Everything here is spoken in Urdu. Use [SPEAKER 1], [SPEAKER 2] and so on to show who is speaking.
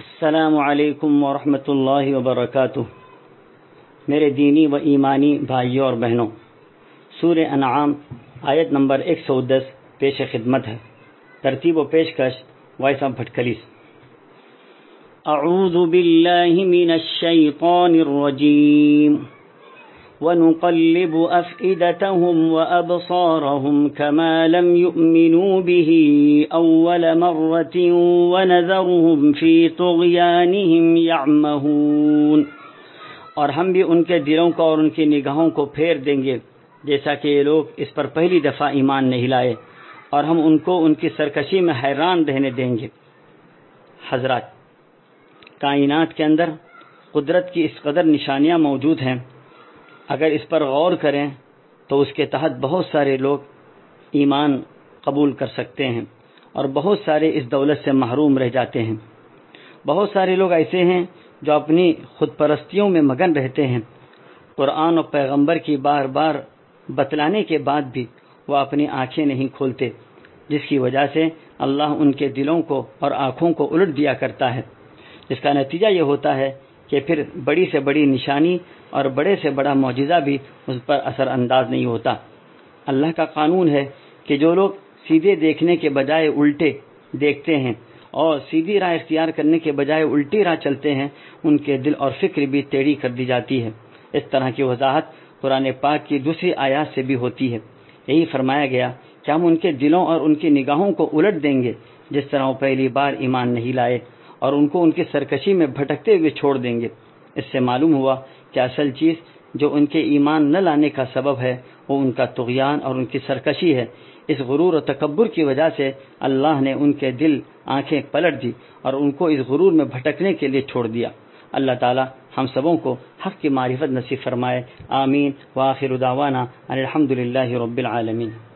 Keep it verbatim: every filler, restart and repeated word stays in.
[SPEAKER 1] السلام علیکم ورحمۃ اللہ وبرکاتہ۔ میرے دینی و ایمانی بھائیوں اور بہنوں، سورہ انعام آیت نمبر ایک سو دس پیش خدمت ہے۔ ترتیب و پیشکش وائس آف بھٹکلی۔ اعوذ باللہ من الشیطان الرجیم وَنُقَلِّبُ أَفْئِدَتَهُمْ وَأَبْصَارَهُمْ كَمَا لَمْ يُؤْمِنُوا بِهِ أَوَّلَ مَرَّةٍ وَنَذَرُهُمْ فِي طُغْيَانِهِمْ يَعْمَهُونَ۔ اور ہم بھی ان کے دلوں کو اور ان کی نگاہوں کو پھیر دیں گے جیسا کہ یہ لوگ اس پر پہلی دفعہ ایمان نہیں لائے، اور ہم ان کو ان کی سرکشی میں حیران رہنے دیں گے۔ حضرات، کائنات کے اندر قدرت کی اس قدر نشانیاں موجود ہیں، اگر اس پر غور کریں تو اس کے تحت بہت سارے لوگ ایمان قبول کر سکتے ہیں، اور بہت سارے اس دولت سے محروم رہ جاتے ہیں۔ بہت سارے لوگ ایسے ہیں جو اپنی خود پرستیوں میں مگن رہتے ہیں، قرآن و پیغمبر کی بار بار بتلانے کے بعد بھی وہ اپنی آنکھیں نہیں کھولتے، جس کی وجہ سے اللہ ان کے دلوں کو اور آنکھوں کو الٹ دیا کرتا ہے، جس کا نتیجہ یہ ہوتا ہے کہ پھر بڑی سے بڑی نشانی اور بڑے سے بڑا معجزہ بھی اس پر اثر انداز نہیں ہوتا۔ اللہ کا قانون ہے کہ جو لوگ سیدھے دیکھنے کے بجائے الٹے دیکھتے ہیں اور سیدھی راہ اختیار کرنے کے بجائے الٹی راہ چلتے ہیں، ان کے دل اور فکر بھی ٹیڑھی کر دی جاتی ہے۔ اس طرح کی وضاحت قرآن پاک کی دوسری آیات سے بھی ہوتی ہے۔ یہی فرمایا گیا کہ ہم ان کے دلوں اور ان کی نگاہوں کو الٹ دیں گے جس طرح وہ پہلی بار ایمان نہیں لائے، اور ان کو ان کی سرکشی میں بھٹکتے ہوئے چھوڑ دیں گے۔ اس سے معلوم ہوا کہ اصل چیز جو ان کے ایمان نہ لانے کا سبب ہے وہ ان کا طغیان اور ان کی سرکشی ہے۔ اس غرور و تکبر کی وجہ سے اللہ نے ان کے دل آنکھیں پلٹ دی اور ان کو اس غرور میں بھٹکنے کے لیے چھوڑ دیا۔ اللہ تعالی ہم سبوں کو حق کی معرفت نصیب فرمائے، آمین۔ وآخر دعوانا ان الحمد للہ رب العالمین۔